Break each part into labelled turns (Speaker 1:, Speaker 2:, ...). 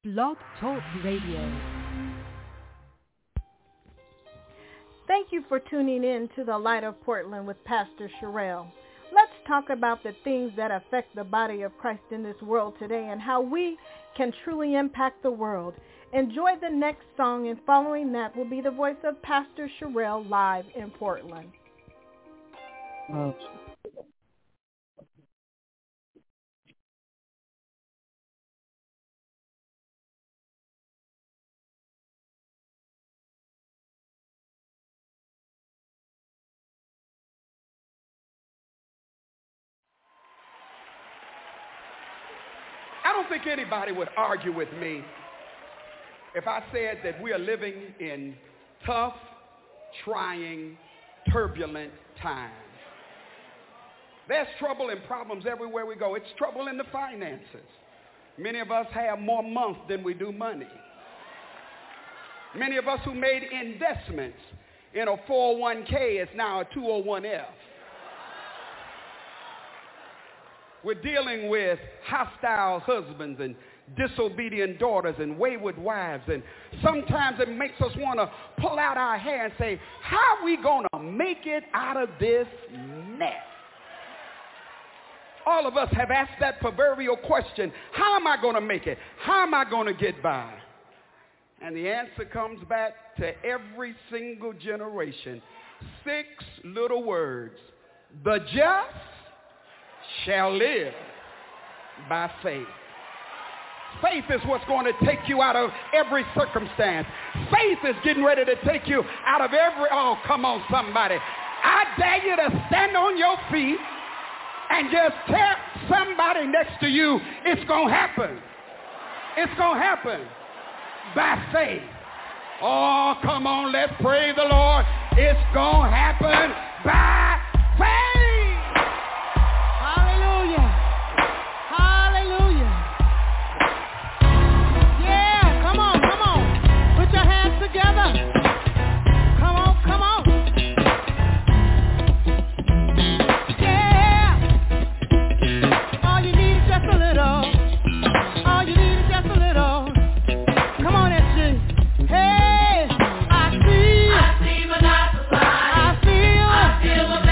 Speaker 1: Blog Talk Radio.
Speaker 2: Thank you for tuning in to the Light of Portland with Pastor Sherelle. Let's talk about the things that affect the body of Christ in this world today and how we can truly impact the world. Enjoy the next song, and following that will be the voice of Pastor Sherelle live in Portland.
Speaker 3: I don't think anybody would argue with me if I said that we are living in tough, trying, turbulent times. There's trouble and problems everywhere we go. It's trouble in the finances. Many of us have more month than we do money. Many of us who made investments in a 401k is now a 201f. We're dealing with hostile husbands and disobedient daughters and wayward wives, and sometimes it makes us want to pull out our hair and say, how are we going to make it out of this mess? All of us have asked that proverbial question, how am I going to make it? How am I going to get by? And the answer comes back to every single generation. 6 little words: the just shall live by faith. Faith is what's going to take you out of every circumstance. Faith is getting ready to take you out of every, oh, come on, somebody. I dare you to stand on your feet and just tell somebody next to you, it's going to happen. It's going to happen by faith. Oh, come on, let's praise the Lord. It's going to happen by faith.
Speaker 2: Together. Come on, come on. Yeah. All you need is just a little. All you need is just a little. Come on, SG. Hey, I see but not the sign. I feel but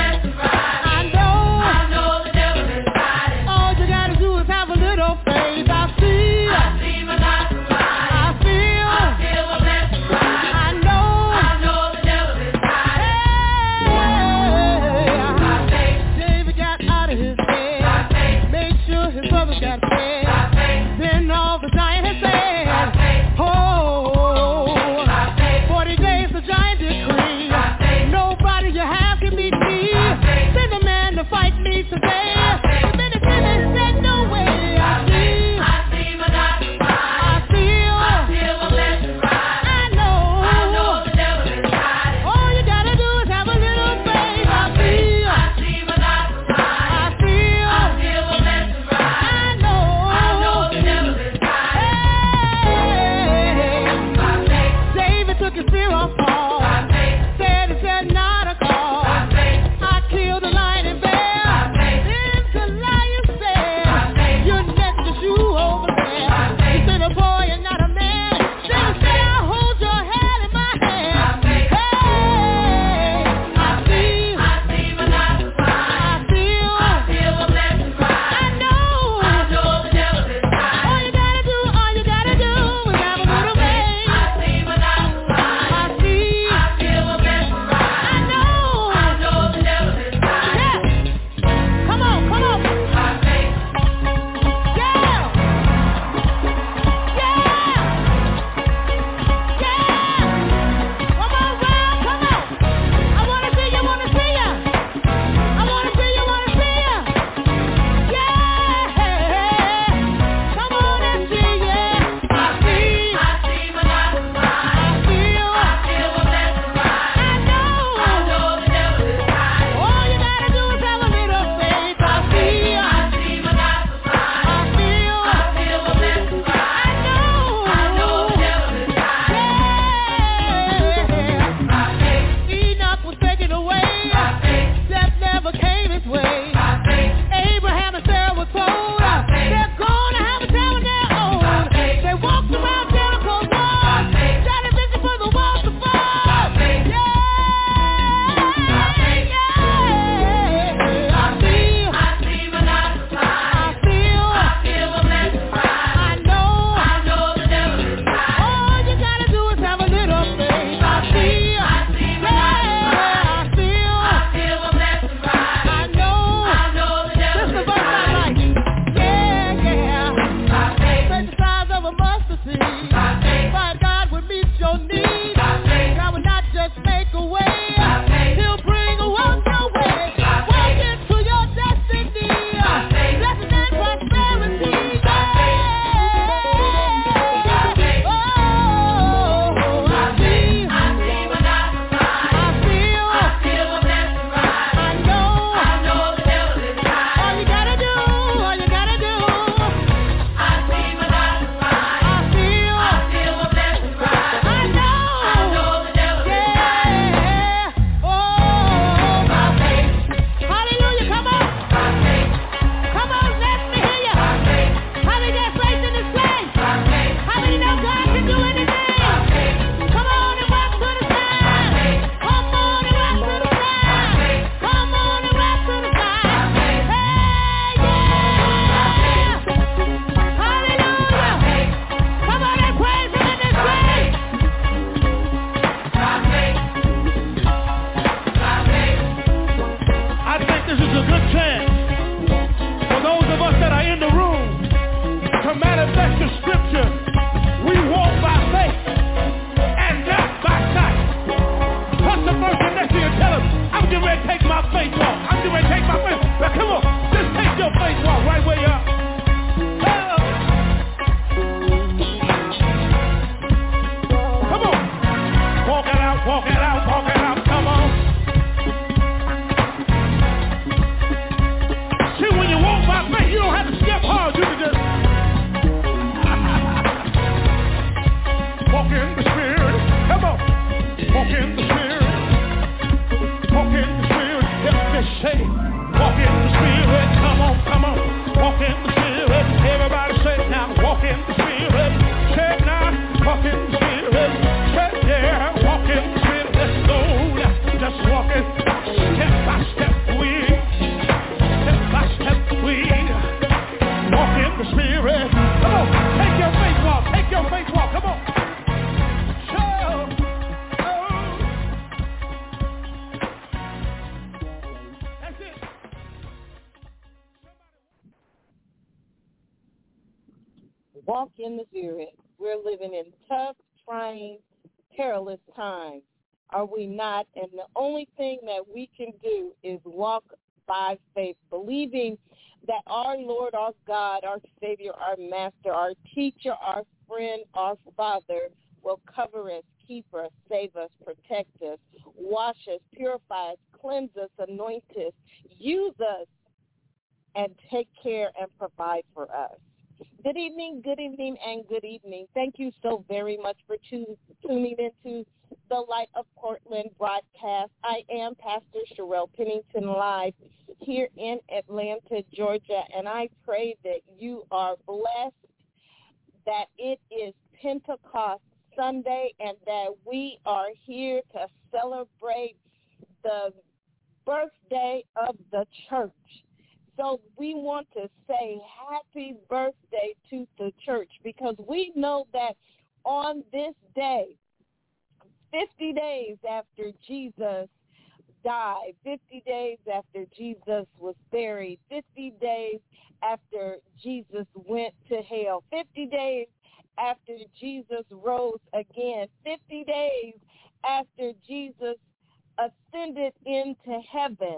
Speaker 4: walk in the Spirit. We're living in tough, trying, perilous times, are we not? And the only thing that we can do is walk by faith, believing that our Lord, our God, our Savior, our Master, our teacher, our friend, our Father will cover us, keep us, save us, protect us, wash us, purify us, cleanse us, anoint us, use us, and take care and provide for us. Good evening, and good evening. Thank you so very much for tuning into the Light of Portland broadcast. I am Pastor Sherelle Pennington live here in Atlanta, Georgia, and I pray that you are blessed, that it is Pentecost Sunday, and that we are here to celebrate the birthday of the church. So we want to say happy birthday to the church, because we know that on this day, 50 days after Jesus died, 50 days after Jesus was buried, 50 days after Jesus went to hell, 50 days after Jesus rose again, 50 days after Jesus ascended into heaven,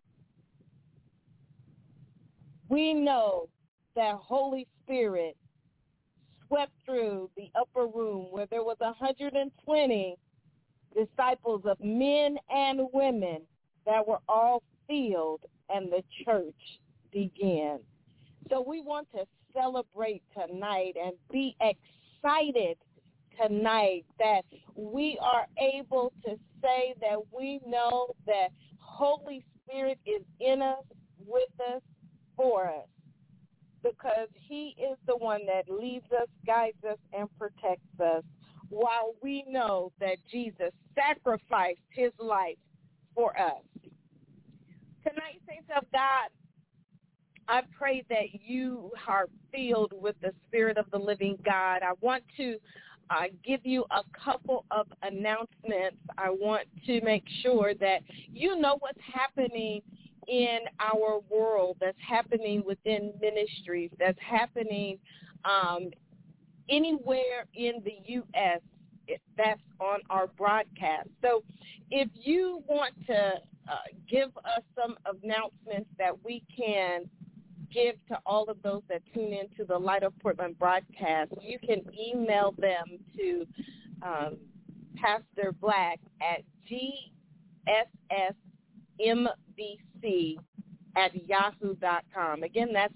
Speaker 4: we know that Holy Spirit swept through the upper room where there was 120 disciples of men and women that were all filled, and the church began. So we want to celebrate tonight and be excited tonight that we are able to say that we know that Holy Spirit is in us, with us, for us, because he is the one that leads us, guides us, and protects us, while we know that Jesus sacrificed his life for us. Tonight, saints of God, I pray that you are filled with the Spirit of the living God. I want to give you a couple of announcements. I want to make sure that you know what's happening in our world, that's happening within ministries, that's happening anywhere in the U.S. that's on our broadcast. So if you want to give us some announcements that we can give to all of those that tune into the Light of Portland broadcast, you can email them to Pastor Black at gssmbc@yahoo.com. Again, that's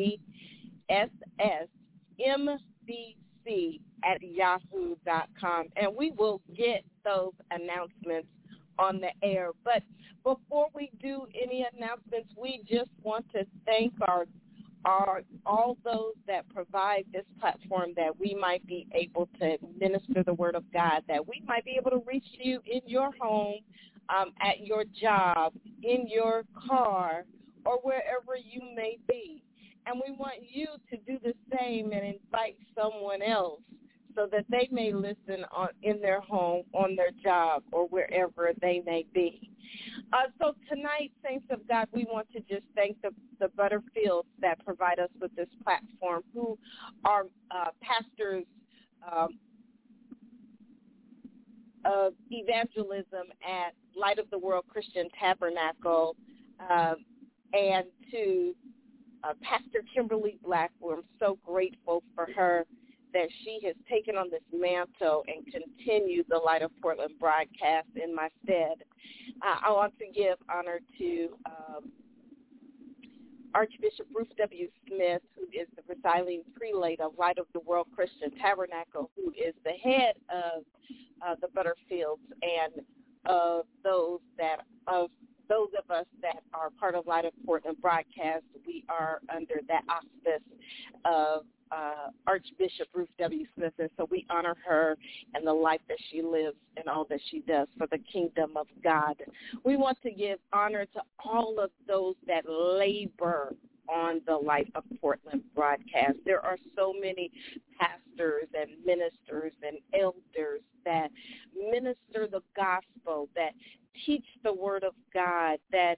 Speaker 4: gssmbc@yahoo.com. And we will get those announcements on the air. But before we do any announcements, we just want to thank all those that provide this platform, that we might be able to minister the word of God, that we might be able to reach you in your home, at your job, in your car, or wherever you may be. And we want you to do the same and invite someone else so that they may listen in their home, on their job, or wherever they may be. So tonight, saints of God, we want to just thank the Butterfields that provide us with this platform, who are pastors of evangelism at Light of the World Christian Tabernacle, and to Pastor Kimberly Black. I'm so grateful for her that she has taken on this mantle and continued the Light of Portland broadcast in my stead. I want to give honor to Archbishop Bruce W. Smith, who is the presiding prelate of Light of the World Christian Tabernacle, who is the head of the Butterfields, and of those of us that are part of Light of Portland broadcast. We are under that auspice of Archbishop Ruth W. Smith, and so we honor her and the life that she lives and all that she does for the kingdom of God. We want to give honor to all of those that labor on the Light of Portland broadcast. There are so many pastors and ministers and elders that minister the gospel, that teach the word of God, that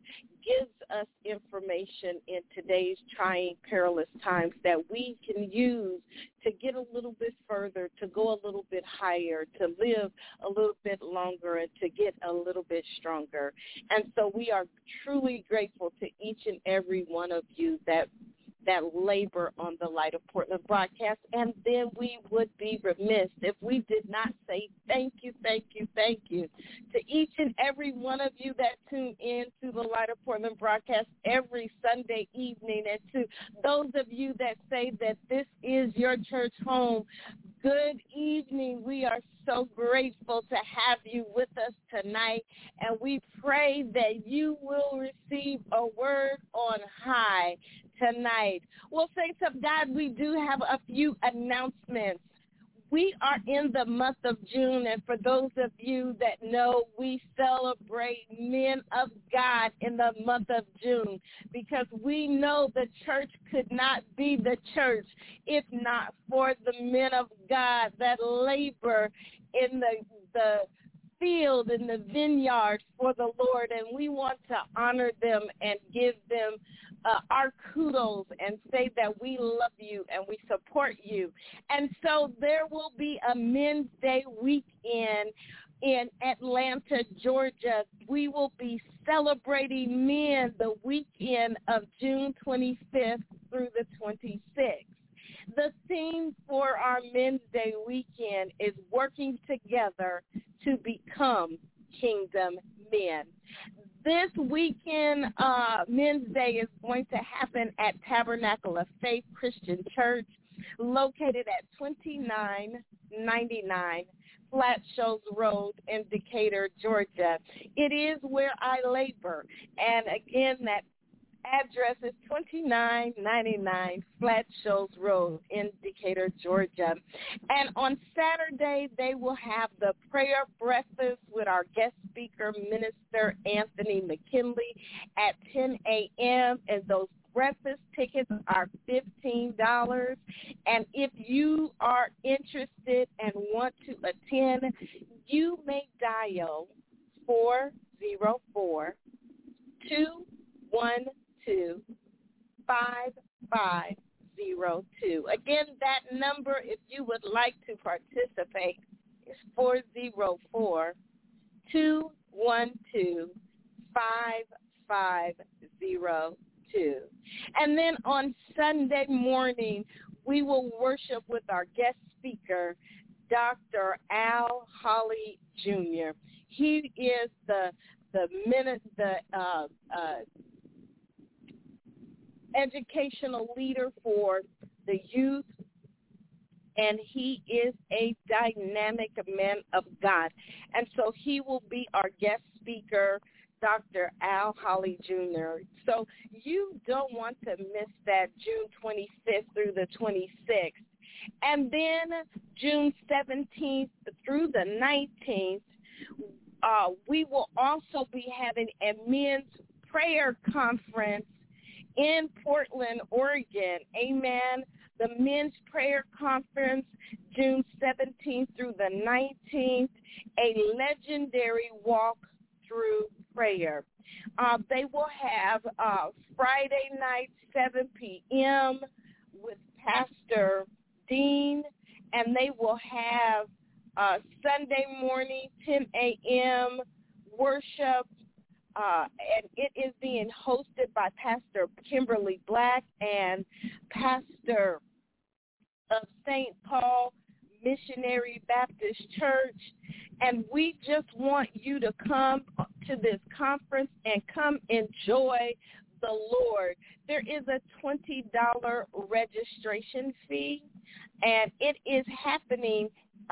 Speaker 4: gives us information in today's trying, perilous times that we can use to get a little bit further, to go a little bit higher, to live a little bit longer, and to get a little bit stronger. And so we are truly grateful to each and every one of you that labor on the Light of Portland broadcast, and then we would be remiss if we did not say thank you to each and every one of you that tune in to the Light of Portland broadcast every Sunday evening, and to those of you that say that this is your church home. Good evening. We are so grateful to have you with us tonight, and we pray that you will receive a word on high tonight. Well, saints of God, we do have a few announcements. We are in the month of June, and for those of you that know, we celebrate men of God in the month of June, because we know the church could not be the church if not for the men of God that labor in the field, in the vineyard for the Lord, and we want to honor them and give them our kudos and say that we love you and we support you. And so there will be a Men's Day weekend in Atlanta, Georgia. We will be celebrating men the weekend of June 25th through the 26th. The theme for our Men's Day weekend is working together to become kingdom men. This weekend, Men's Day is going to happen at Tabernacle of Faith Christian Church, located at 2999 Flat Shoals Road in Decatur, Georgia. It is where I labor. And again, that address is 2999 Flat Shoals Road in Decatur, Georgia. And on Saturday, they will have the prayer breakfast with our guest speaker, Minister Anthony McKinley, at 10 a.m. And those breakfast tickets are $15. And if you are interested and want to attend, you may dial 404-212-5502. Again, that number, if you would like to participate, is 404-212-5502. And then on Sunday morning, we will worship with our guest speaker, Dr. Al Holly Jr. He is the educational leader for the youth, and he is a dynamic man of God. And so he will be our guest speaker, Dr. Al Holly Jr. So you don't want to miss that June 25th through the 26th. And then June 17th through the 19th, we will also be having a men's prayer conference in Portland, Oregon. Amen. The Men's Prayer Conference, June 17th through the 19th, a legendary walk through prayer. They will have Friday night, 7 p.m. with Pastor Dean, and they will have Sunday morning, 10 a.m. worship, and it is being hosted by Pastor Kimberly Black and pastor of St. Paul Missionary Baptist Church. And we just want you to come to this conference and come enjoy the Lord. There is a $20 registration fee, and it is happening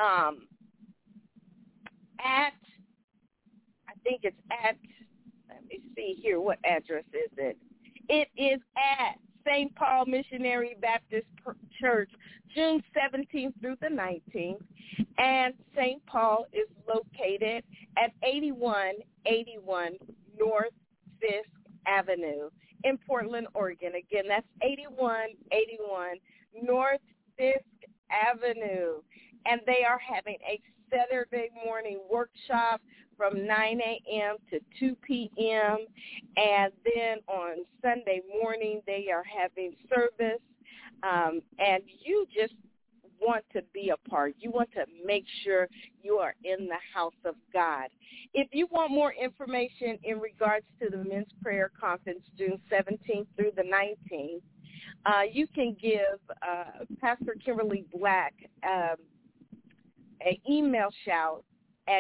Speaker 4: let me see here, what address is it? It is at St. Paul Missionary Baptist Church, June 17th through the 19th, and St. Paul is located at 8181 North Fisk Avenue in Portland, Oregon. Again, that's 8181 North Fisk Avenue, and they are having a Saturday morning workshop from 9 a.m. to 2 p.m. And then on Sunday morning, they are having service. And you just want to be a part. You want to make sure you are in the house of God. If you want more information in regards to the Men's Prayer Conference, June 17th through the 19th, you can give Pastor Kimberly Black an email shout at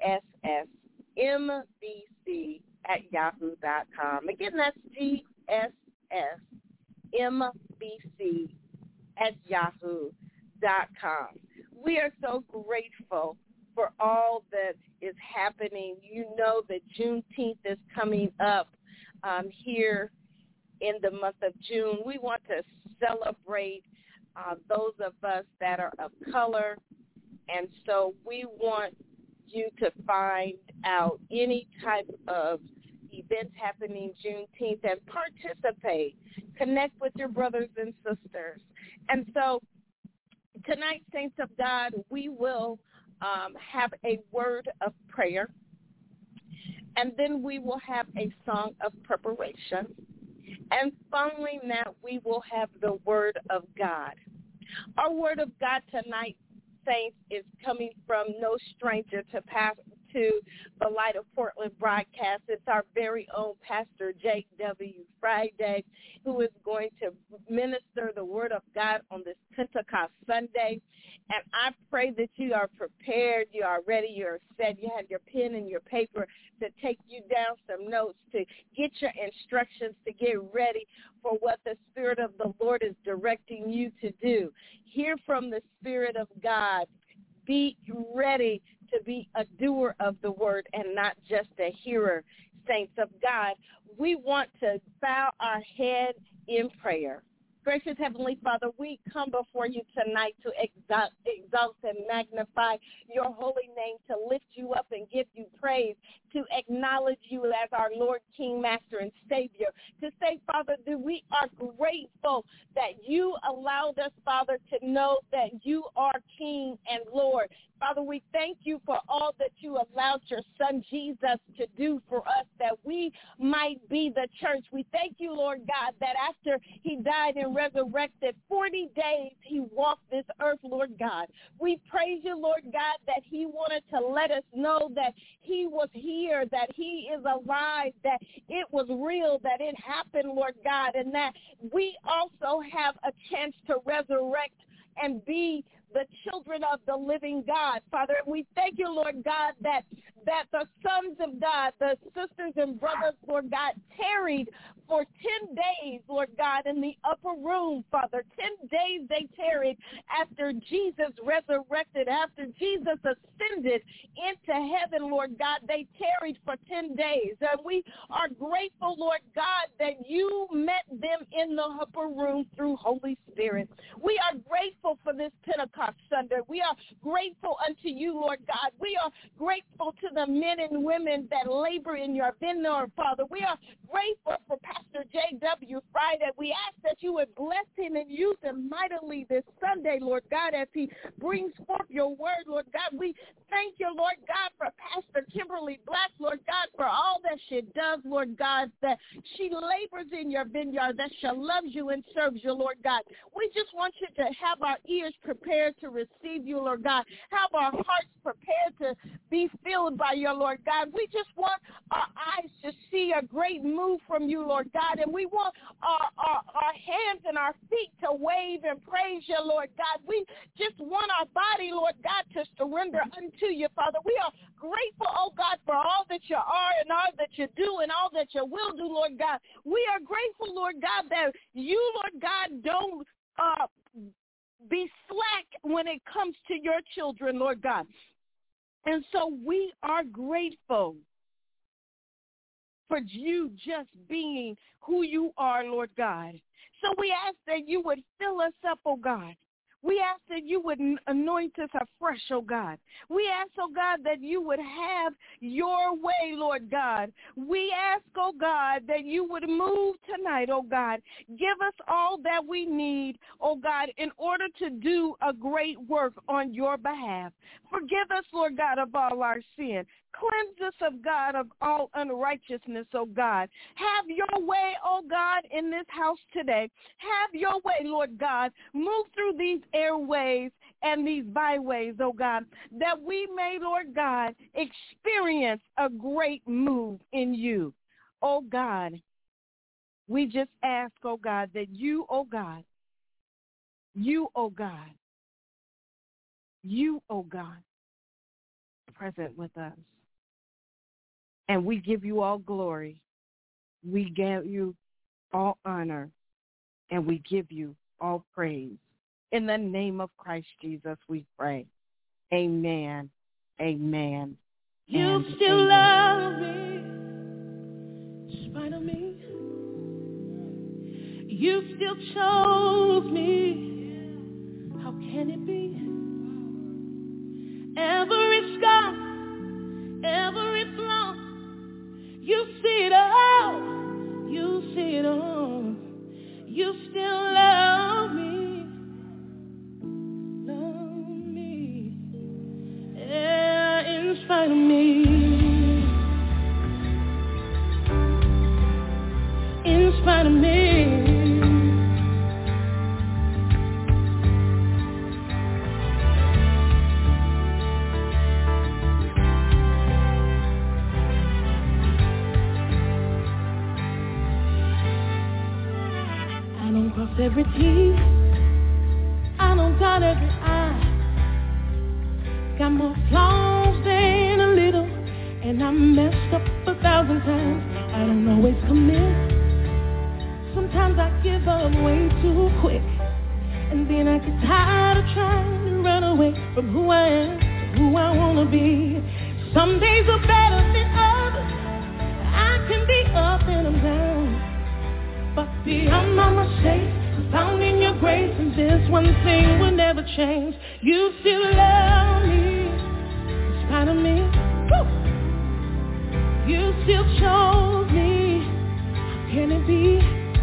Speaker 4: gssmbc@yahoo.com. Again, that's gssmbc@yahoo.com. We are so grateful for all that is happening. You know that Juneteenth is coming up here in the month of June. We want to celebrate those of us that are of color, and so we want you to find out any type of events happening Juneteenth and participate. Connect with your brothers and sisters. And so tonight, saints of God, we will have a word of prayer, and then we will have a song of preparation. And following that, we will have the word of God. Our word of God tonight, saints, is coming from no stranger to the Light of Portland broadcast. It's our very own Pastor J.W. Friday, who is going to minister the word of God on this Pentecost Sunday. And I pray that you are prepared, you are ready, you're set, you have your pen and your paper to take you down some notes, to get your instructions, to get ready for what the Spirit of the Lord is directing you to do. Hear from the Spirit of God. Be ready to be a doer of the word and not just a hearer, saints of God. We want to bow our head in prayer. Gracious Heavenly Father, we come before you tonight to exalt and magnify your holy name, to lift you up and give you praise, to acknowledge you as our Lord, King, Master, and Savior, to say, Father, that we are grateful that you allowed us, Father, to know that you are King and Lord. Father, we thank you for all that you allowed your son Jesus to do for us, that we might be the church. We thank you, Lord God, that after he died and resurrected, 40 days he walked this earth, Lord God. We praise you, Lord God, that he wanted to let us know that he was here, that he is alive, that it was real, that it happened, Lord God, and that we also have a chance to resurrect and be the children of the living God, Father. And we thank you, Lord God, that the sons of God, the sisters and brothers, Lord God, tarried for 10 days, Lord God, in the upper room, Father. 10 days they tarried after Jesus resurrected, after Jesus ascended into heaven, Lord God. They tarried for 10 days. And we are grateful, Lord God, that you met them in the upper room through Holy Spirit. We are grateful for this Pentecost Sunday. We are grateful unto you, Lord God. We are grateful to the men and women that labor in your vineyard, Father. We are grateful for Pastor J.W. Friday. We ask that you would bless him and use him mightily this Sunday, Lord God, as he brings forth your word, Lord God. We thank you, Lord God, for Pastor Kimberly Black, Lord God, for all that she does, Lord God, that she labors in your vineyard, that she loves you and serves you, Lord God. We just want you to have our ears prepared to receive you, Lord God. Have our hearts prepared to be filled by you, Lord God. We just want our eyes to see a great move from you, Lord God, and we want our hands and our feet to wave and praise you, Lord God. We just want our body, Lord God, to surrender unto you, Father. We are grateful, oh God, for all that you are and all that you do and all that you will do, Lord God. We are grateful, Lord God, that you, Lord God, don't be slack when it comes to your children, Lord God. And so we are grateful for you just being who you are, Lord God. So we ask that you would fill us up, oh God,
Speaker 5: We ask that you would anoint us afresh, oh God. We ask, oh God, that you would have your way, Lord God. We ask, oh God, that you would move tonight, oh God. Give us all that we need, oh God, in order to do a great work on your behalf. Forgive us, Lord God, of all our sin. Cleanse us, of God, of all unrighteousness, oh God. Have your way, oh God, in this house today. Have your way, Lord God. Move through these airways and these byways, oh God, that we may, Lord God, experience a great move in you. Oh God, we just ask, oh God, that you, oh God, present with us. And we give you all glory. We give you all honor. And we give you all praise. In the name of Christ Jesus, we pray. Amen. Amen.
Speaker 6: You still love me in spite of me. You still chose me. How can it be? Every scar, every flaw, you see it all. You see it all. You still love me. Love me. Yeah, in spite of me. In spite of me. Cross every T, I don't got every I. Got more flaws than a little, and I messed up 1,000 times. I don't always commit. Sometimes I give up way too quick, and then I get tired of trying to run away from who I am to who I wanna be. Some days are better than others. I can be up and I'm down. But beyond my mistakes, I'm found in your grace, and this one thing will never change. You still love me, in spite of me. Woo! You still chose me. How can it be?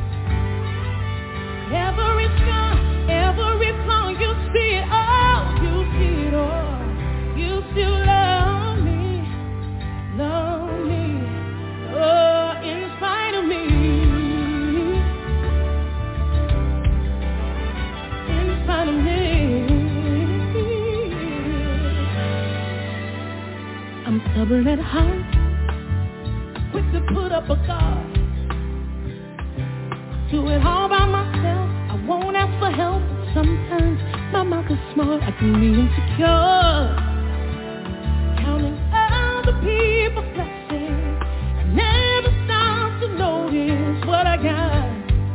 Speaker 6: Every scar, every flaw, you see it all. You see it all. You still love me, love me. Oh, in spite of me. I'm stubborn at heart, quick to put up a guard. Do it all by myself, I won't ask for help. Sometimes my mouth is smart, I can be insecure. Counting other people's blessings, I never stop to notice what I got.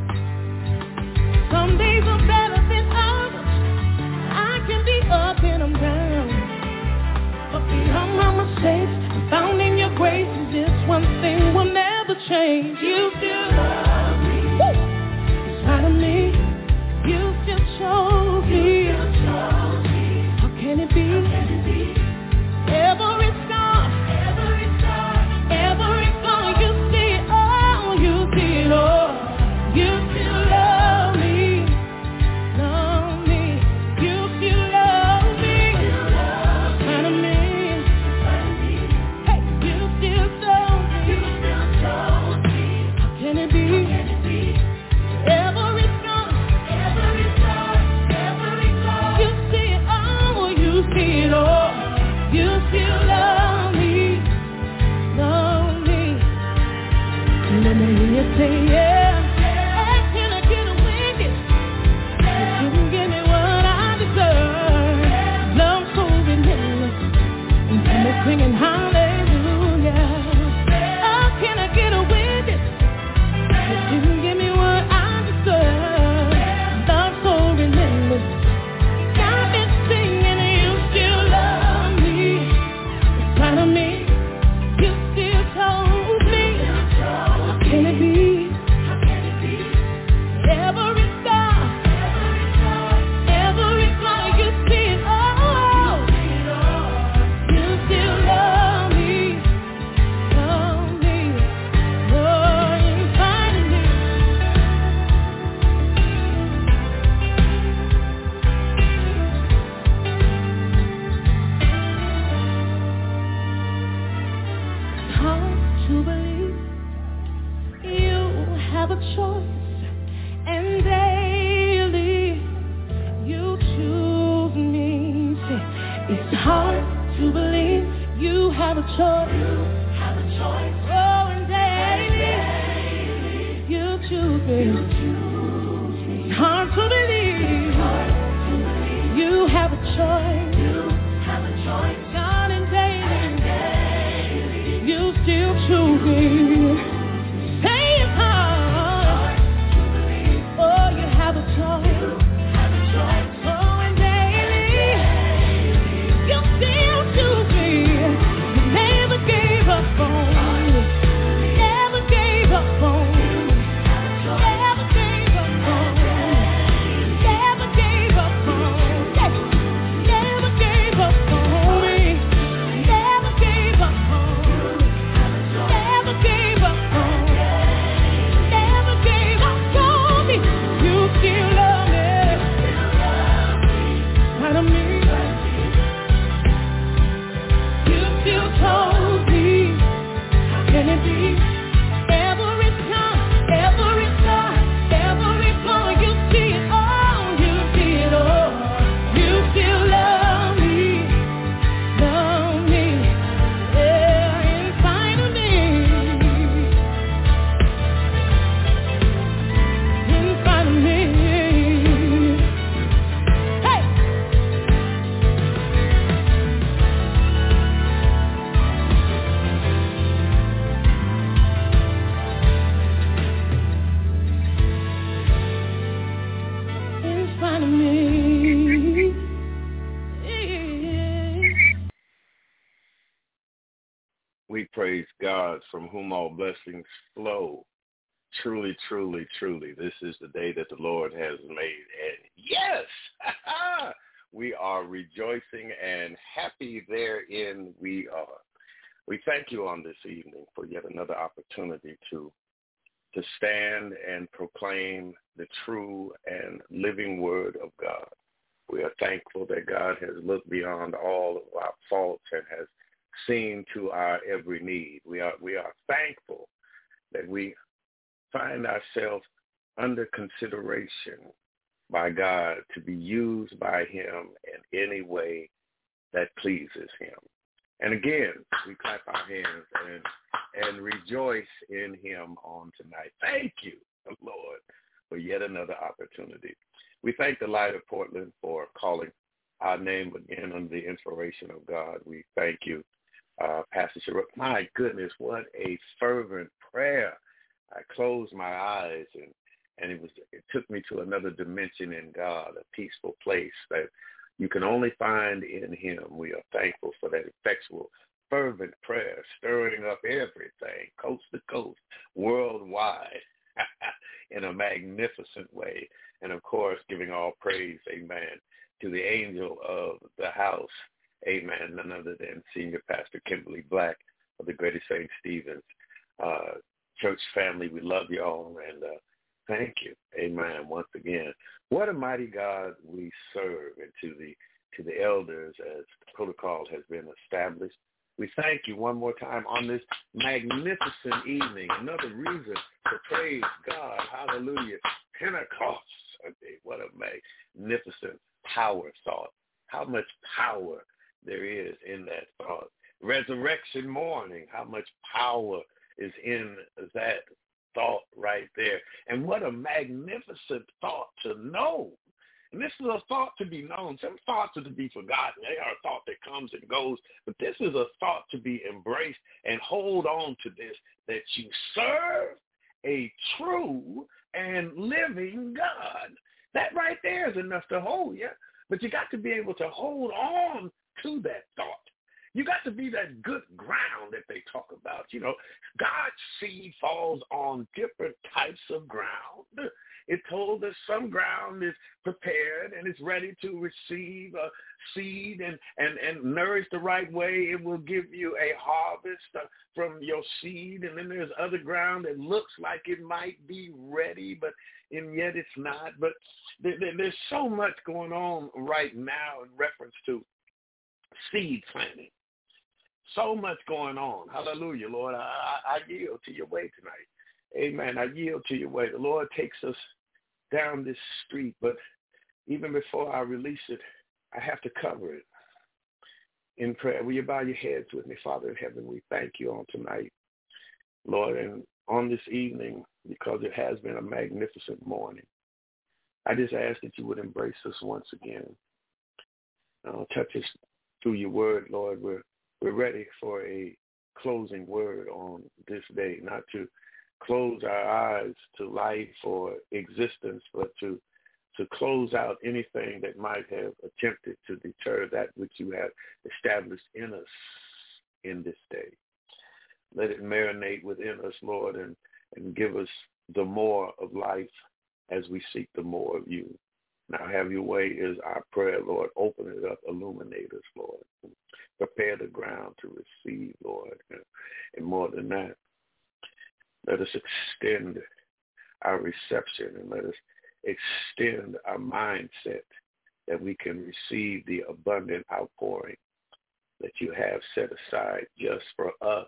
Speaker 6: Some days are better than others. I can be up and I'm down. But beyond my mistakes, I'm found in your grace, and this one thing will never change. You still love me. Woo! In spite of me, you still chose me. How can it be? Every scar, every flaw, you see it all. You see it all. You still love me. Love me. You still love me. In spite of me. Hey, you still chose me. How can it be? Every scar, every flaw, you see it all. You see it all. You still love me. Love me. Let me hear you say yeah. Singing hallelujah. Oh, can I get a witness? You didn't give me what I deserve. Love so relentless. Got me singing, you still love me. In spite of me, you still chose me. How can it be? Every scar, every flaw, to believe you have a choice. Oh, and daily you choose me. It's hard to believe you have a choice. God, and daily you still choose me. Say it's hard. Oh, you have a choice.
Speaker 7: We praise God, from whom all blessings flow. Truly, truly, truly, this is the day that the Lord has made. And yes, we are rejoicing and happy therein we are. We thank you on this evening for yet another opportunity to stand and proclaim the true and living word of God. We are thankful that God has looked beyond all of our faults and has seen to our every need. We are thankful that we find ourselves under consideration by God to be used by him in any way that pleases him. And again, we clap our hands and rejoice in him on tonight. Thank you, Lord, for yet another opportunity. We thank the Light of Portland for calling our name again under the inspiration of God. We thank you, Pastor Sherelle. My goodness, what a fervent prayer. I closed my eyes and it took me to another dimension in God, a peaceful place that you can only find in him. We are thankful for that effectual, fervent prayer, stirring up everything, coast to coast, worldwide, in a magnificent way. And, of course, giving all praise, amen, to the angel of the house, amen, none other than Senior Pastor Kimberly Black of the Greater St. Stephen's church family. We love you all, and thank you, amen, once again. What a mighty God we serve, and to the elders as protocol has been established. We thank you one more time on this magnificent evening. Another reason to praise God. Hallelujah. Pentecost Sunday. What a magnificent power thought. How much power there is in that thought. Resurrection morning. How much power is in that thought right there. And what a magnificent thought to know. And this is a thought to be known. Some thoughts are to be forgotten. They are a thought that comes and goes. But this is a thought to be embraced and hold on to this, that you serve a true and living God. That right there is enough to hold you. But you got to be able to hold on to that thought. You got to be that good ground that they talk about. You know, God's seed falls on different types of ground. It told us some ground is prepared and is ready to receive a seed and nourished the right way. It will give you a harvest from your seed. And then there's other ground that looks like it might be ready, and yet it's not. But there's so much going on right now in reference to seed planting. So much going on. Hallelujah, Lord. I yield to your way tonight. Amen. I yield to your way. The Lord takes us down this street, but even before I release it, I have to cover it. in prayer. Will you bow your heads with me? Father in heaven, we thank you on tonight, Lord, and on this evening, because it has been a magnificent morning. I just ask that you would embrace us once again. Touch us through your word, Lord. We're ready for a closing word on this day, not to close our eyes to life or existence, but to close out anything that might have attempted to deter that which you have established in us in this day. Let it marinate within us, Lord, and give us the more of life as we seek the more of you. Now have your way is our prayer, Lord. Open it up, illuminate us, Lord. Prepare the ground to receive, Lord. And more than that, let us extend our reception and let us extend our mindset that we can receive the abundant outpouring that you have set aside just for us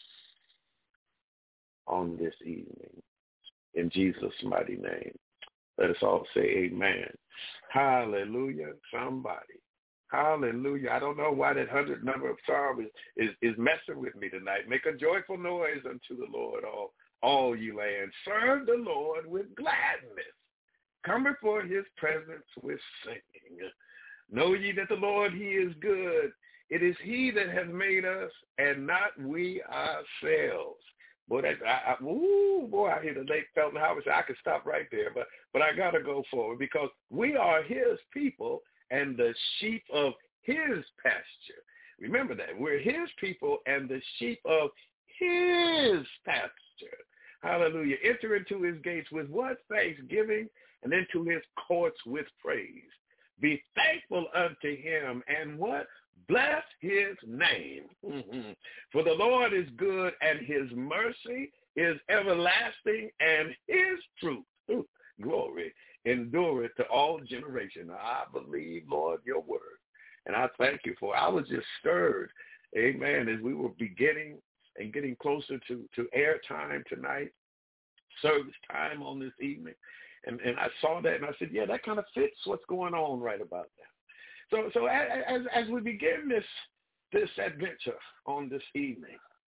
Speaker 7: on this evening. In Jesus' mighty name, let us all say amen. Hallelujah. Somebody. Hallelujah. I don't know why that 100 number of Psalm is messing with me tonight. Make a joyful noise unto the Lord, all you lands. Serve the Lord with gladness. Come before his presence with singing. Know ye that the Lord, he is good. It is he that has made us and not we ourselves. Boy, I hear the late Felton Howard say, I could stop right there, but I got to go forward because we are his people and the sheep of his pasture. Remember that. We're his people and the sheep of his pasture. Hallelujah. Enter into his gates with what? Thanksgiving, and into his courts with praise. Be thankful unto him and what? Bless his name. Mm-hmm. For the Lord is good and his mercy is everlasting and his truth, glory, endureth to all generations. I believe, Lord, your word. And I thank you for it. I was just stirred, amen, as we were beginning and getting closer to air time tonight, service time on this evening. And I saw that and I said, yeah, that kind of fits what's going on right about now. So as we begin this adventure on this evening,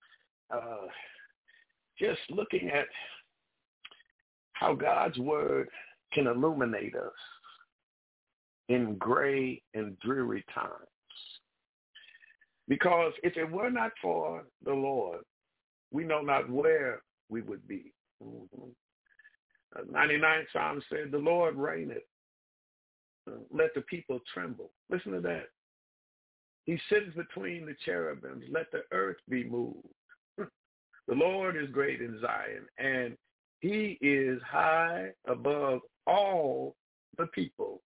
Speaker 7: just looking at how God's word can illuminate us in gray and dreary times. Because if it were not for the Lord, we know not where we would be. Mm-hmm. 99th Psalm said, the Lord reigneth. Let the people tremble. Listen to that. He sits between the cherubims. Let the earth be moved. The Lord is great in Zion, and he is high above all the people.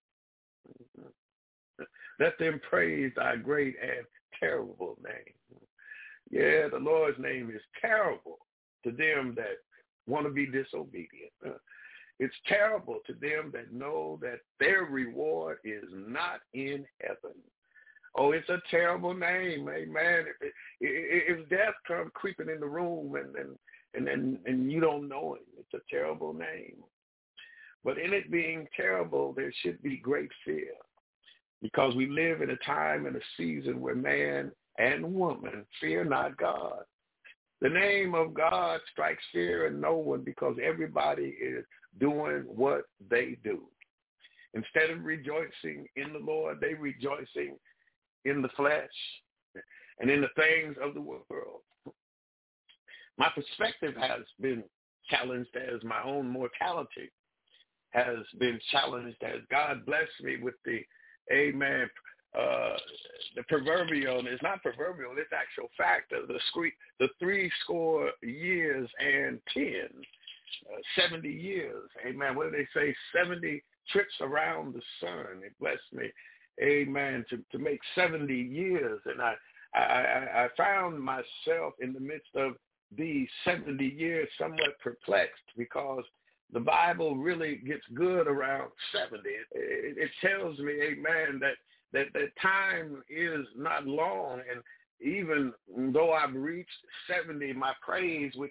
Speaker 7: Let them praise thy great and terrible name. Yeah, the Lord's name is terrible to them that want to be disobedient. It's terrible to them that know that their reward is not in heaven. Oh, it's a terrible name, amen. If death comes creeping in the room and you don't know it, it's a terrible name. But in it being terrible, there should be great fear, because we live in a time and a season where man and woman fear not God. The name of God strikes fear in no one, because everybody is doing what they do. Instead of rejoicing in the Lord, they rejoicing in the flesh and in the things of the world. My perspective has been challenged as my own mortality has been challenged, as God blessed me with the, amen, the proverbial, it's not proverbial, it's actual fact of the 70 years and 70 years. Amen. What do they say? 70 trips around the sun. It blessed me, amen, to make 70 years. And I found myself in the midst of these 70 years somewhat perplexed, because the Bible really gets good around 70. It tells me, amen, that time is not long. And even though I've reached 70, my praise, which I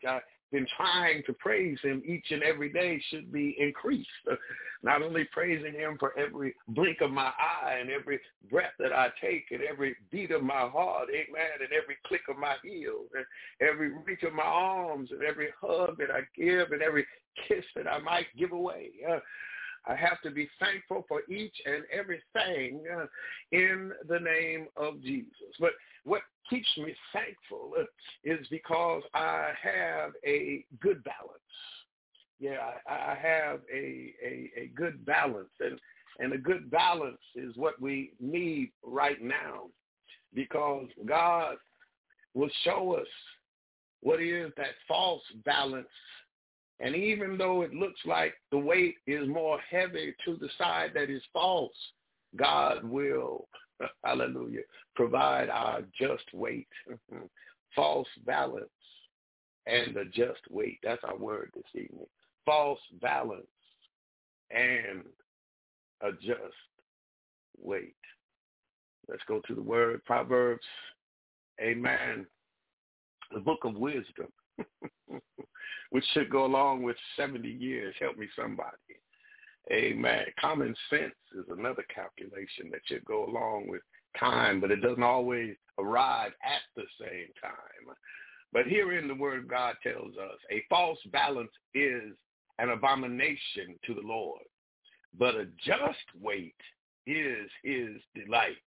Speaker 7: been trying to praise him each and every day should be increased. Not only praising him for every blink of my eye and every breath that I take and every beat of my heart, amen, and every click of my heels and every reach of my arms and every hug that I give and every kiss that I might give away. I have to be thankful for each and everything in the name of Jesus. But what keeps me thankful is because I have a good balance. Yeah, I have a good balance. And a good balance is what we need right now, because God will show us what is that false balance. And even though it looks like the weight is more heavy to the side that is false, God will, hallelujah, provide our just weight. False balance and a just weight. That's our word this evening. False balance and a just weight. Let's go to the word, Proverbs, amen, the book of wisdom. Which should go along with 70 years. Help me, somebody. Amen. Common sense is another calculation that should go along with time, but it doesn't always arrive at the same time. But herein the word of God tells us, a false balance is an abomination to the Lord, but a just weight is his delight.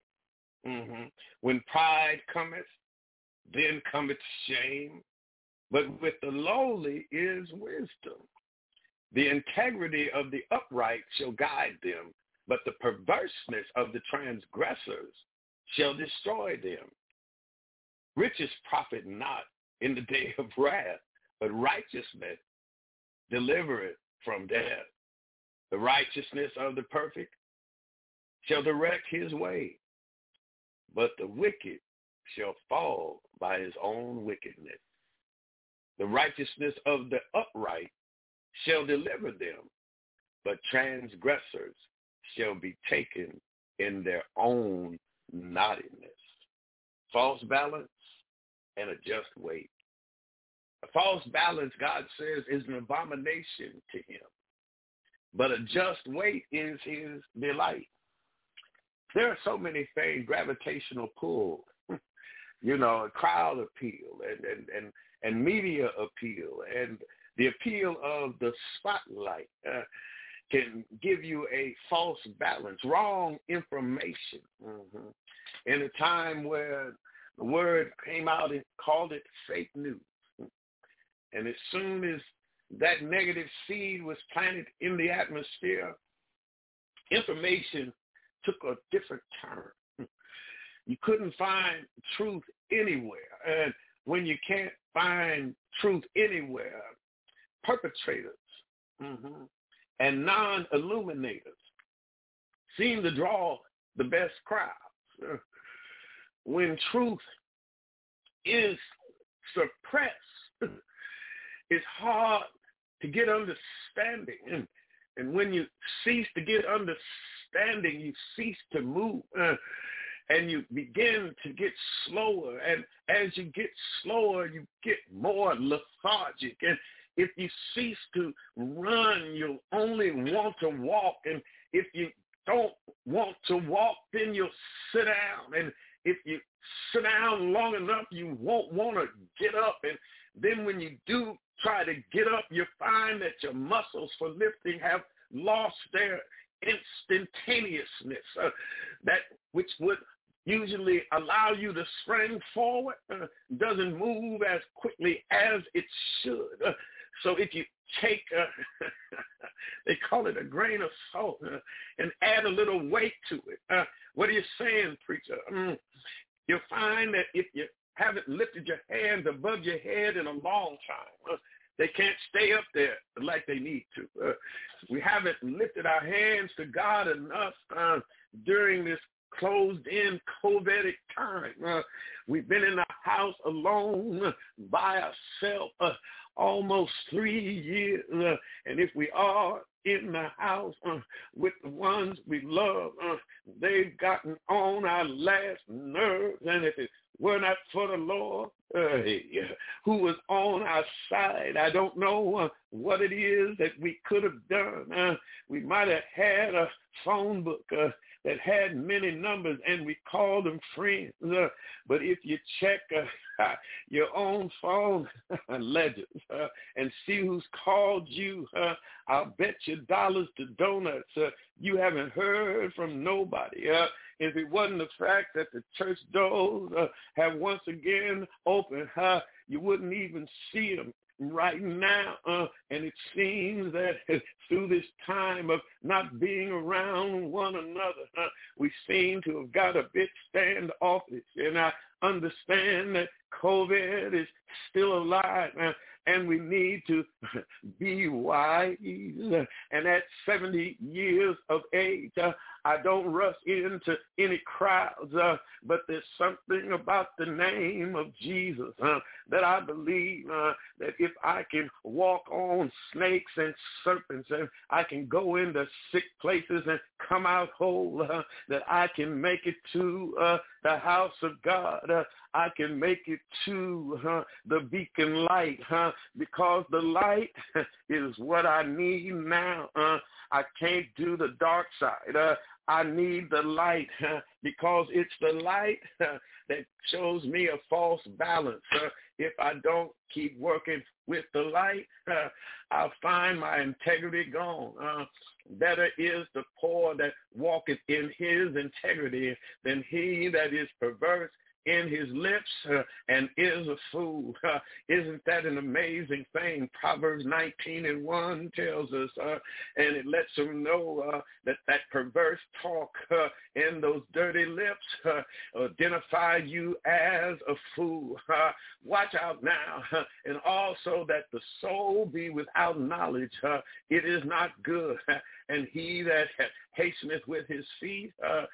Speaker 7: When pride cometh, then cometh shame. But with the lowly is wisdom. The integrity of the upright shall guide them, but the perverseness of the transgressors shall destroy them. Riches profit not in the day of wrath, but righteousness delivereth from death. The righteousness of the perfect shall direct his way, but the wicked shall fall by his own wickedness. The righteousness of the upright shall deliver them, but transgressors shall be taken in their own naughtiness. False balance and a just weight. A false balance, God says, is an abomination to him, but a just weight is his delight. There are so many things, gravitational pull, crowd appeal and media appeal, and the appeal of the spotlight can give you a false balance, wrong information. In a time where the word came out and called it fake news. And as soon as that negative seed was planted in the atmosphere, information took a different turn. You couldn't find truth anywhere. And when you can't find truth anywhere, perpetrators and non-illuminators seem to draw the best crowds. When truth is suppressed, it's hard to get understanding. And when you cease to get understanding, you cease to move. And you begin to get slower. And as you get slower, you get more lethargic. And if you cease to run, you'll only want to walk. And if you don't want to walk, then you'll sit down. And if you sit down long enough, you won't want to get up. And then when you do try to get up, you find that your muscles for lifting have lost their instantaneousness, that which would usually allow you to spring forward, doesn't move as quickly as it should. So if you take, they call it a grain of salt, and add a little weight to it. What are you saying, preacher? You'll find that if you haven't lifted your hands above your head in a long time, they can't stay up there like they need to. We haven't lifted our hands to God enough during this closed-in COVID time. We've been in the house alone by ourselves almost 3 years. And if we are in the house with the ones we love, they've gotten on our last nerves. And if it were not for the Lord, who was on our side. I don't know what it is that we could have done. We might have had a phone book that had many numbers, and we called them friends. But if you check your own phone ledgers and see who's called you, I'll bet you dollars to donuts you haven't heard from nobody. If it wasn't the fact that the church doors have once again opened, you wouldn't even see them right now. And it seems that through this time of not being around one another, we seem to have got a bit standoffish. And I understand that COVID is still alive, and we need to be wise. And at 70 years of age, I don't rush into any crowds, but there's something about the name of Jesus that I believe that if I can walk on snakes and serpents, and I can go into sick places and come out whole, that I can make it to the house of God. I can make it to the beacon light, because the light is what I need now. I can't do the dark side. I need the light because it's the light that shows me a false balance. If I don't keep working with the light, I'll find my integrity gone. Better is the poor that walketh in his integrity than he that is perverse in his lips and is a fool. Isn't that an amazing thing? Proverbs 19:1 tells us, and it lets them know that perverse talk and those dirty lips identify you as a fool. Watch out now. And also that the soul be without knowledge, it is not good. And he that hasteneth with his feet,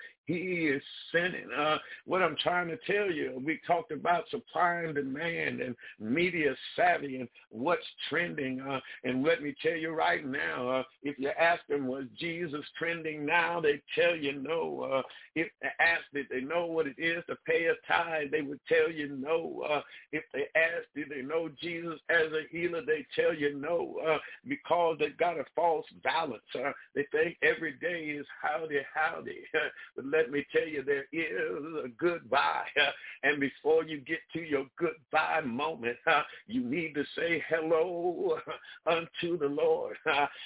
Speaker 7: he is sinning. What I'm trying to tell you, we talked about supply and demand and media savvy and what's trending. And let me tell you right now, if you ask them, was Jesus trending now? They tell you no. If they ask, did they know what it is to pay a tithe? They would tell you no. If they ask, did they know Jesus as a healer? They tell you no, because they've got a false balance. They think every day is howdy, howdy. But let me tell you, there is a goodbye. And before you get to your goodbye moment, you need to say hello unto the Lord.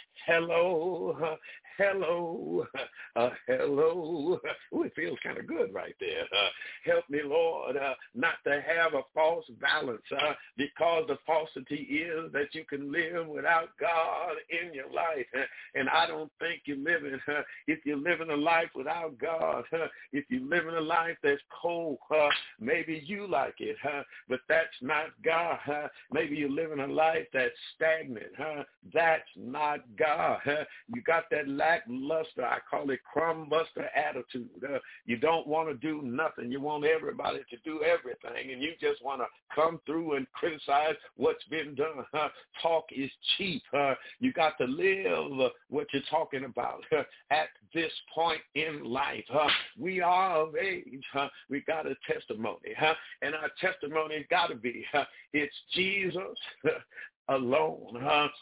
Speaker 7: Hello, hello, hello. Ooh, it feels kind of good right there. Help me, Lord, not to have a false balance, because the falsity is that you can live without God in your life. And I don't think you're living, if you're living a life without God, if you're living a life that's cold, maybe you like it, but that's not God. Maybe you're living a life that's stagnant. That's not God. You got that lackluster, I call it crumbuster attitude. You don't want to do nothing. You want everybody to do everything, and you just want to come through and criticize what's been done. Talk is cheap. You got to live what you're talking about. At this point in life, we are of age. We got a testimony, and our testimony got to be, it's Jesus alone.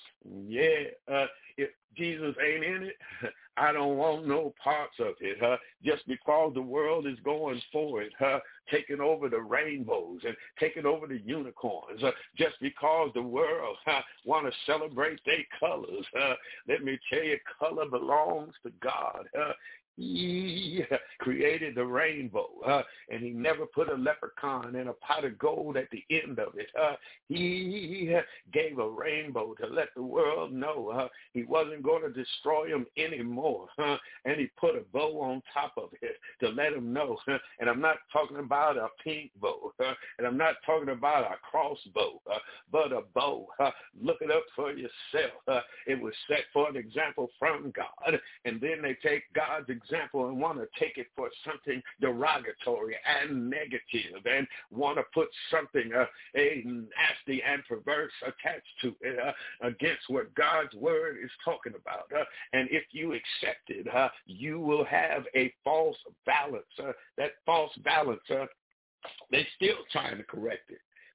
Speaker 7: If Jesus ain't in it, I don't want no parts of it. Just because the world is going for it, taking over the rainbows and taking over the unicorns, just because the world want to celebrate their colors. Let me tell you, color belongs to God. He created the rainbow, and he never put a leprechaun in a pot of gold at the end of it. He gave a rainbow to let the world know he wasn't going to destroy them anymore, and he put a bow on top of it to let them know. And I'm not talking about a pink bow, and I'm not talking about a crossbow, but a bow. Look it up for yourself. It was set for an example from God, and then they take God's example and want to take it for something derogatory and negative and want to put something a nasty and perverse attached to it against what God's word is talking about. And if you accept it, you will have a false balance. That false balance, they're still trying to correct it.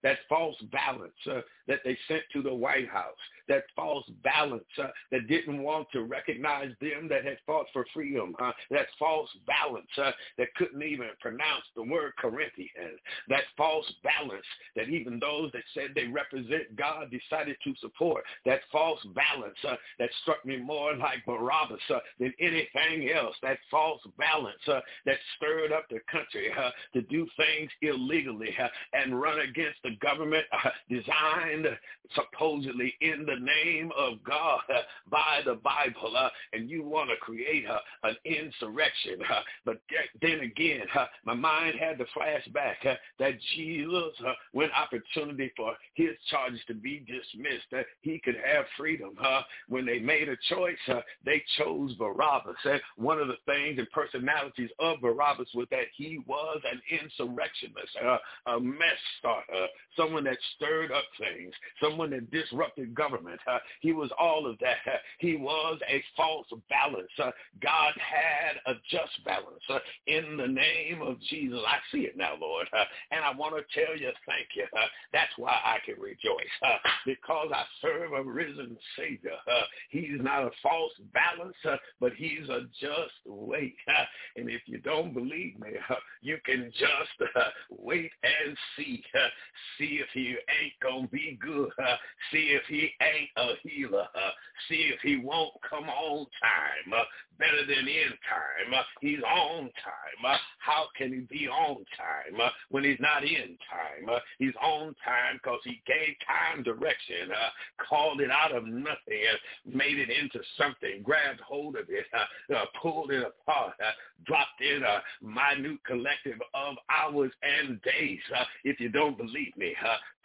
Speaker 7: that false balance that they sent to the White House, that false balance that didn't want to recognize them that had fought for freedom, that false balance that couldn't even pronounce the word Corinthians, that false balance that even those that said they represent God decided to support, that false balance that struck me more like Barabbas than anything else, that false balance that stirred up the country to do things illegally and run against the government designed supposedly in the name of God by the Bible, and you want to create an insurrection. But then again, my mind had to flash back that Jesus, when opportunity for his charges to be dismissed, that he could have freedom. When they made a choice, they chose Barabbas. One of the things and personalities of Barabbas was that he was an insurrectionist, a mess starter, someone that stirred up things, someone that disrupted government. He was all of that. He was a false balance. God had a just balance in the name of Jesus. I see it now, Lord, and I want to tell you thank you. That's why I can rejoice, because I serve a risen Savior. He's not a false balance, but he's a just weight. And if you don't believe me, you can just wait and see. See if he ain't going to be good. See if he ain't a healer. See if he won't come on time. Better than in time. He's on time. How can he be on time when he's not in time? He's on time because he gave time direction, called it out of nothing, made it into something, grabbed hold of it, pulled it apart, dropped in a minute collective of hours and days. If you don't believe me,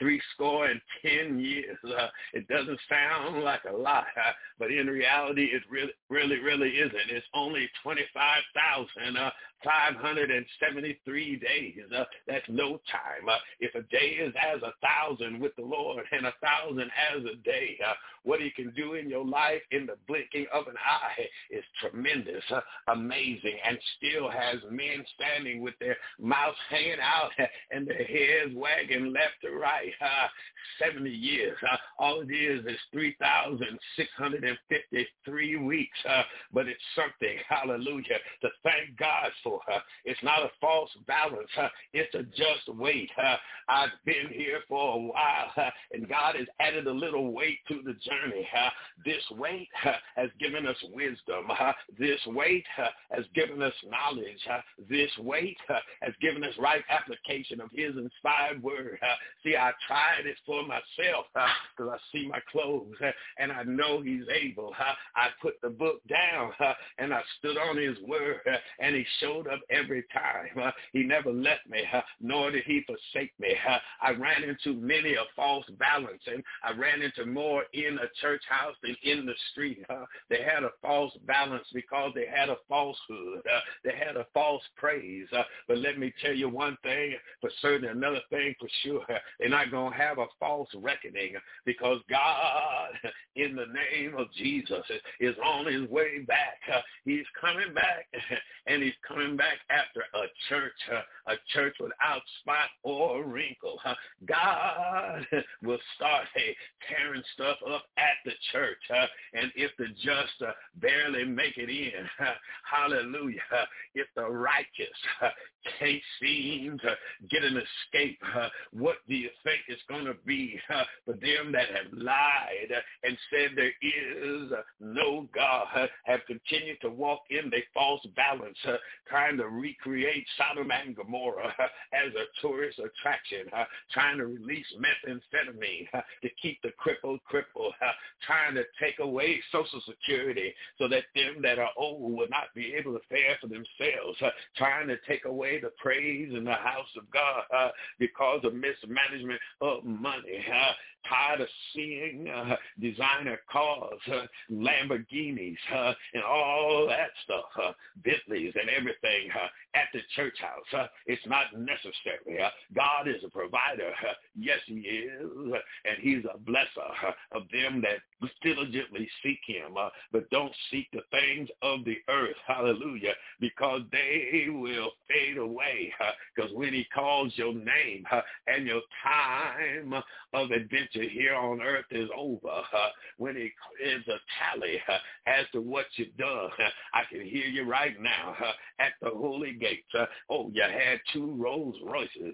Speaker 7: 70 years. It doesn't sound like a lot, but in reality, it really isn't. It's only 25,573 days. That's no time. If a day is as 1,000 with the Lord and 1,000 as a day, what he can do in your life in the blinking of an eye is tremendous, amazing, and still has men standing with their mouths hanging out and their heads wagging left to right. 70 years. All it is 3,653 weeks, but it's something, hallelujah, to thank God for. It's not a false balance. It's a just weight. I've been here for a while, and God has added a little weight to the journey. This weight has given us wisdom. This weight has given us knowledge. This weight has given us right application of his inspired word. See, I tried it for myself because I see my clothes and I know he's able. I put the book down and I stood on his word, and he showed up every time. He never left me, nor did he forsake me. I ran into many a false balance, and I ran into more in a church house than in the street. They had a false balance because they had a falsehood. They had a false praise. But let me tell you one thing for certain, another thing for sure. They're not going to have a false reckoning, because God, in the name of Jesus, is on his way back. He's coming back, and he's coming back after a church without spot or wrinkle. God will start tearing stuff up at the church, and if the just barely make it in, hallelujah, if the righteous can't seem to get an escape, what do you think it's going to be for them that have lied and said there is no God, have continued to walk in their false balance, trying to recreate Sodom and Gomorrah as a tourist attraction, trying to release methamphetamine to keep the crippled, trying to take away Social Security so that them that are old will not be able to fare for themselves, trying to take away the praise in the house of God because of mismanagement of money. Tired of seeing designer cars, Lamborghinis, and all that stuff, Bentleys and everything at the church house. It's not necessary. God is a provider. Yes, he is, and he's a blesser of them that diligently seek him, but don't seek the things of the earth, hallelujah, because they will fade away, because when he calls your name and your your time of adventure here on earth is over, when it is a tally as to what you've done, I can hear you right now at the holy gates. You had 2 Rolls Royces,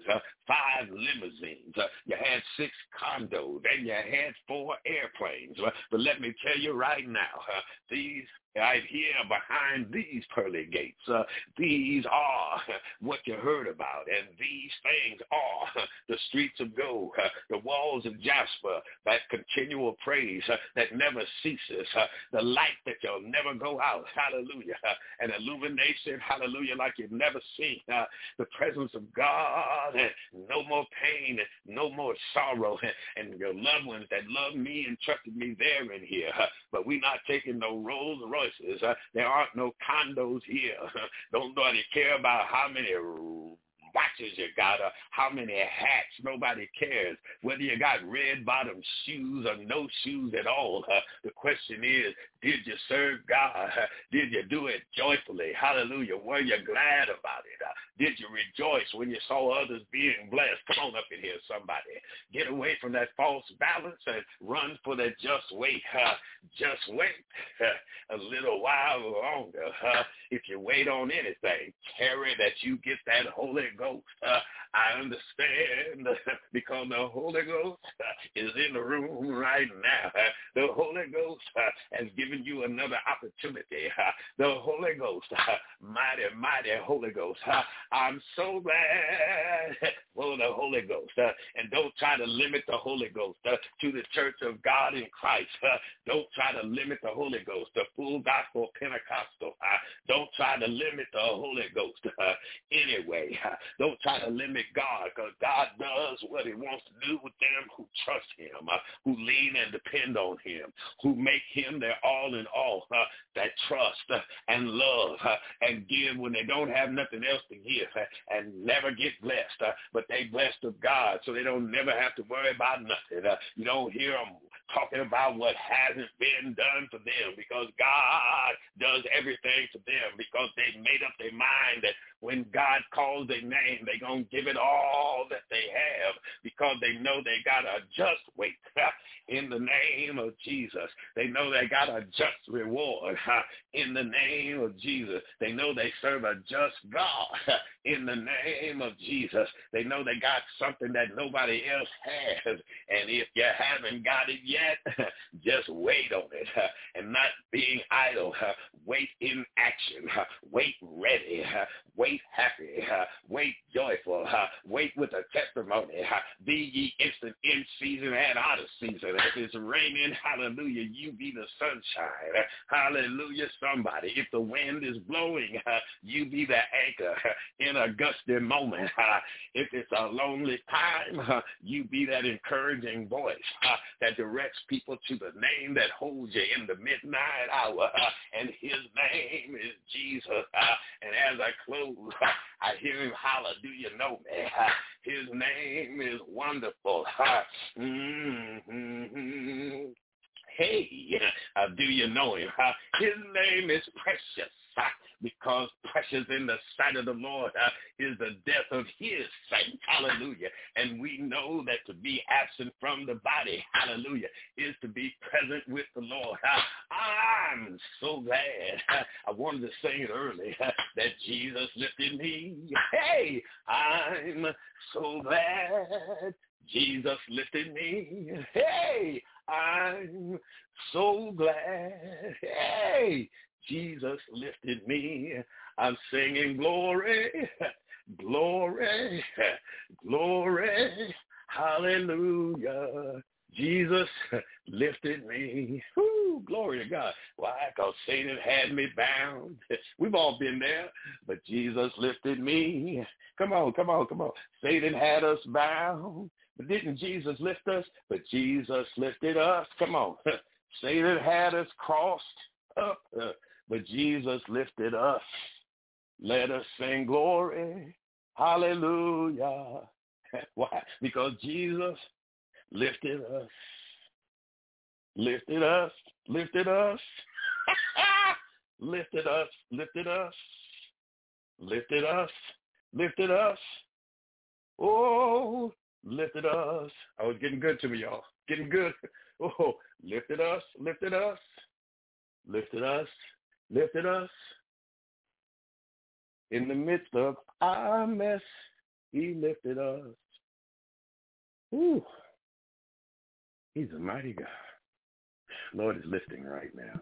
Speaker 7: 5 limousines, you had 6 condos, and you had 4 airplanes. But let me tell you right now, these right here behind these pearly gates, these are what you heard about, and these things are the streets of gold, the walls of jasper, that continual praise that never ceases, the light that you'll never go out, hallelujah, and illumination, hallelujah, like you've never seen, the presence of God, no more pain, no more sorrow, and your loved ones that love me and trusted me, they're in here, but we're not taking no Rolls Royces. There aren't no condos here. Don't nobody care about how many watches you got or how many hats. Nobody cares whether you got red bottom shoes or no shoes at all. The question is, did you serve God? Did you do it joyfully? Hallelujah. Were you glad about it? Did you rejoice when you saw others being blessed? Come on up in here, somebody. Get away from that false balance and run for that just wait. Just wait a little while longer. If you wait on anything, carry that you get that Holy Ghost. I understand because the Holy Ghost is in the room right now. The Holy Ghost has given you another opportunity. The Holy Ghost, mighty, mighty Holy Ghost. I'm so glad for the Holy Ghost. And don't try to limit the Holy Ghost to the Church of God in Christ. Don't try to limit the Holy Ghost to full gospel Pentecostal. Don't try to limit the Holy Ghost anyway. Don't try to limit God, because God does what he wants to do with them who trust him, who lean and depend on him, who make him their all in all, that trust and love and give when they don't have nothing else to give, and never get blessed, but they blessed of God, so they don't never have to worry about nothing. You don't hear them talking about what hasn't been done for them, because God does everything for them, because they made up their mind that when God calls their name, they're going to give it all that they have, because they know they got a just wait in the name of Jesus. They know they got a just reward in the name of Jesus. They know they serve a just God in the name of Jesus. They know they got something that nobody else has, and if you haven't got it yet, just wait on it, and not being idle. Wait in action. Wait ready. Wait happy. Wait joyful. Wait with a testimony. Be ye instant in season and out of season. If it's raining, hallelujah, you be the sunshine. Hallelujah, somebody. If the wind is blowing, you be the anchor in a gusty moment. If it's a lonely time, you be that encouraging voice that directs people to the name that holds you in the midnight hour, and his name is Jesus. And as I close, I hear him holler, do you know me? His name is wonderful. Hey, do you know him? His name is precious, because precious in the sight of the Lord is the death of his saints. Hallelujah. And we know that to be absent from the body, hallelujah, is to be present with the Lord. I'm so glad. I wanted to sing it early, that Jesus lifted me. Hey, I'm so glad Jesus lifted me. Hey, I'm so glad. Hey, Jesus lifted me. I'm singing glory, glory, glory, hallelujah. Jesus lifted me. Woo, glory to God. Why? Because Satan had me bound. We've all been there, but Jesus lifted me. Come on, come on, come on. Satan had us bound, but didn't Jesus lift us? But Jesus lifted us. Come on. Satan had us crossed up, but Jesus lifted us. Let us sing glory, hallelujah. Why? Because Jesus lifted us, lifted us, lifted us, lifted us, lifted us, lifted us, lifted us. Oh, lifted us. Oh, it's getting good to me, y'all. Getting good. Oh, lifted us, lifted us, lifted us, lifted us. In the midst of our mess, he lifted us. Ooh, he's a mighty God. Lord is lifting right now.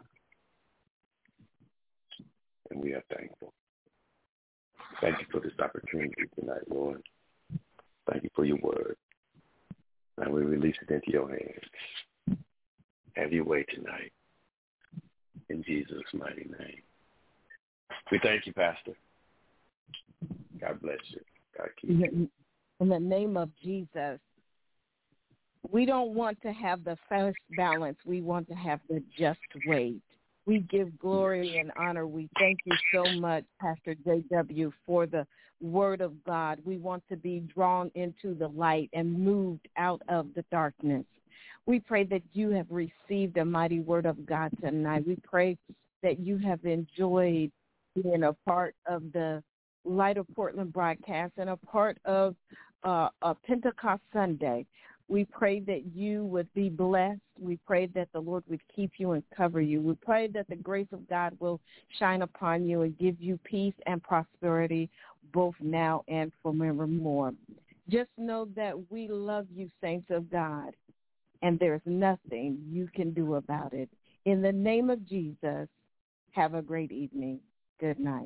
Speaker 7: And we are thankful. Thank you for this opportunity tonight, Lord. Thank you for your word. And we release it into your hands. Have your way tonight. In Jesus' mighty name. We thank you, Pastor. God bless you. God keep you.
Speaker 5: In the name of Jesus, we don't want to have the first balance. We want to have the just weight. We give glory and honor. We thank you so much, Pastor J.W., for the word of God. We want to be drawn into the light and moved out of the darkness. We pray that you have received a mighty word of God tonight. We pray that you have enjoyed being a part of the Light of Portland broadcast and a part of a Pentecost Sunday. We pray that you would be blessed. We pray that the Lord would keep you and cover you. We pray that the grace of God will shine upon you and give you peace and prosperity both now and forevermore. Just know that we love you, saints of God, and there's nothing you can do about it. In the name of Jesus, have a great evening. Good night.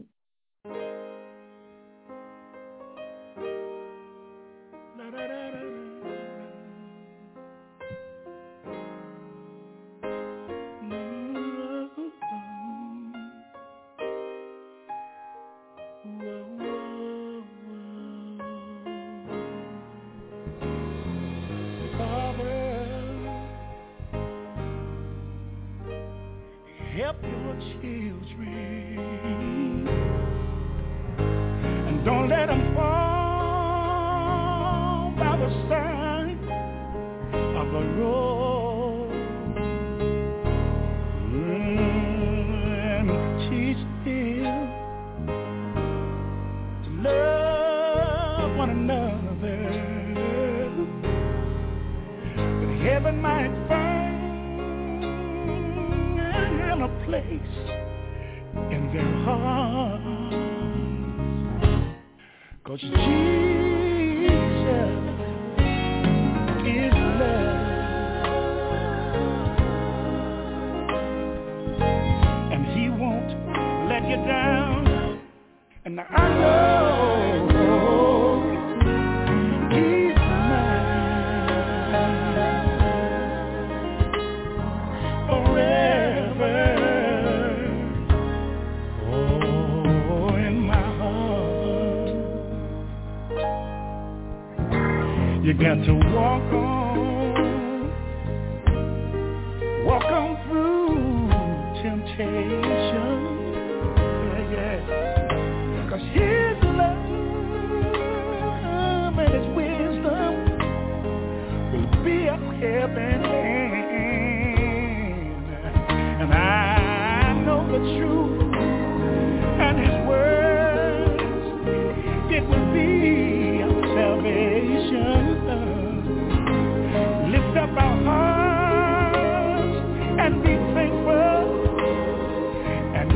Speaker 6: Help your children and don't let them fall by the side of the road, and teach them to love one another, that heaven might find a place in their hearts, 'cause Jesus is love, and he won't let you down, and I know he's mine forever. You got to walk on through temptation, yeah. 'Cause his love and his wisdom will be a helping hand. And I know the truth and his words, it will be salvation. Lift up our hearts and be thankful and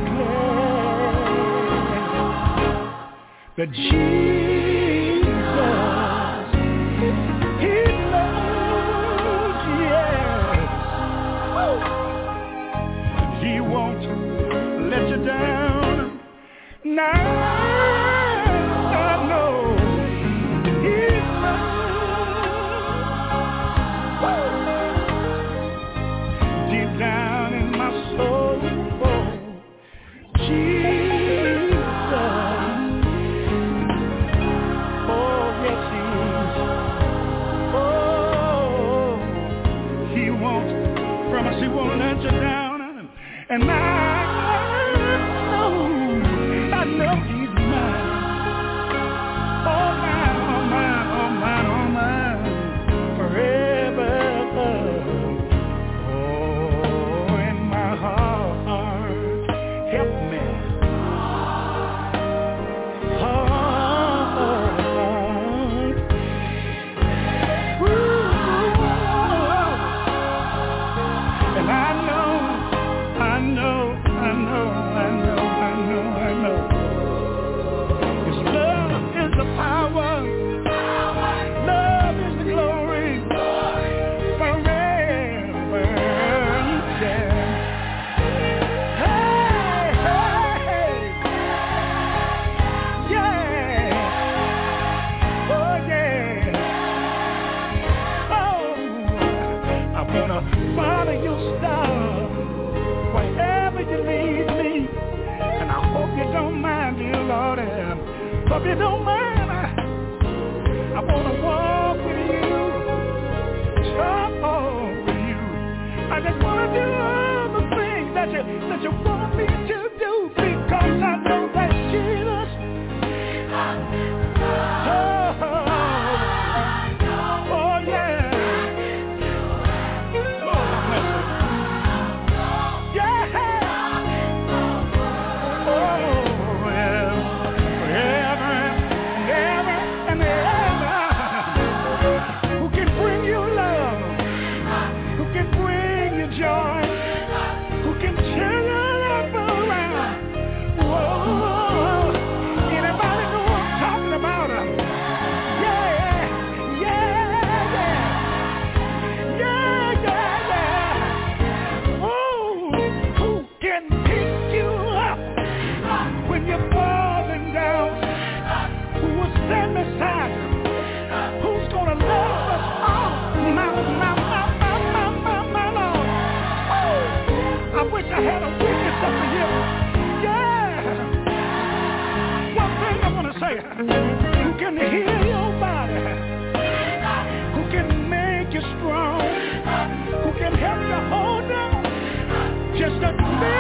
Speaker 6: glad that Jesus, he loves you, yes. He won't let you down. Now he won't let you down, and I know he's mine. Oh mine, oh mine, oh mine, oh mine, forever. Oh, in my heart, help me. follow your star wherever you lead me. And I hope you don't mind, dear Lord. Hope you don't mind. I want to walk with you, talk with you. I just want to do all the things that you want me to do, because I know that Jesus. I had a witness up in here. Yeah. One thing I want to say. Who can heal your body? Who can make you strong? Who can help you hold on? Just a minute.